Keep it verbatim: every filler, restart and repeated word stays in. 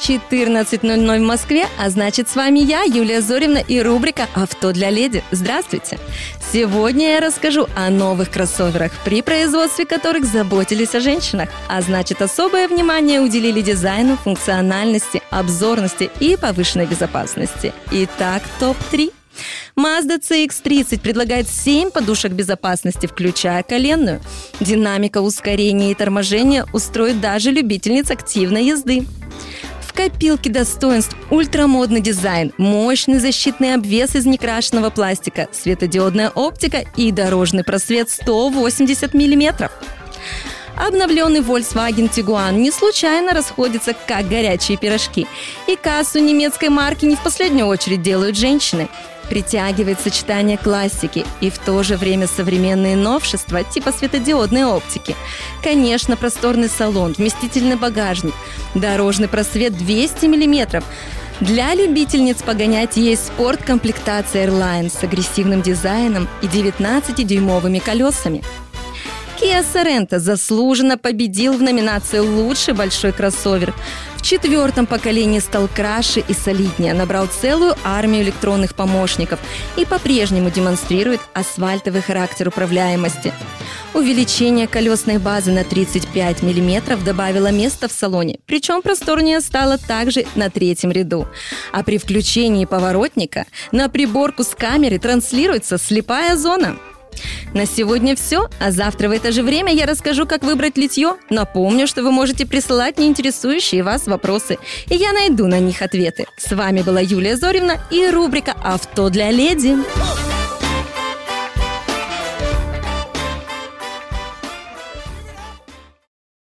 четырнадцать ноль ноль в Москве, а значит, с вами я, Юлия Зоревна, и рубрика «Авто для леди». Здравствуйте! Сегодня я расскажу о новых кроссоверах, при производстве которых заботились о женщинах, а значит, особое внимание уделили дизайну, функциональности, обзорности и повышенной безопасности. Итак, топ три. Mazda си икс тридцать предлагает семь подушек безопасности, включая коленную. Динамика ускорения и торможения устроит даже любительниц активной езды. В копилке достоинств ультрамодный дизайн, мощный защитный обвес из некрашенного пластика, светодиодная оптика и дорожный просвет сто восемьдесят миллиметров. Обновленный Volkswagen Tiguan не случайно расходится, как горячие пирожки. И кассу немецкой марки не в последнюю очередь делают женщины. Притягивает сочетание классики и в то же время современные новшества типа светодиодной оптики. Конечно, просторный салон, вместительный багажник, дорожный просвет двести миллиметров. Для любительниц погонять есть спорт-комплектация Airline с агрессивным дизайном и девятнадцатидюймовыми колесами. Kia Sorento заслуженно победил в номинации «Лучший большой кроссовер». В четвертом поколении стал краше и солиднее, набрал целую армию электронных помощников и по-прежнему демонстрирует асфальтовый характер управляемости. Увеличение колесной базы на тридцать пять миллиметров добавило места в салоне, причем просторнее стало также на третьем ряду. А при включении поворотника на приборку с камеры транслируется слепая зона. На сегодня все, а завтра в это же время я расскажу, как выбрать литье. Напомню, что вы можете присылать неинтересующие вас вопросы, и я найду на них ответы. С вами была Юлия Зоревна и рубрика «Авто для леди».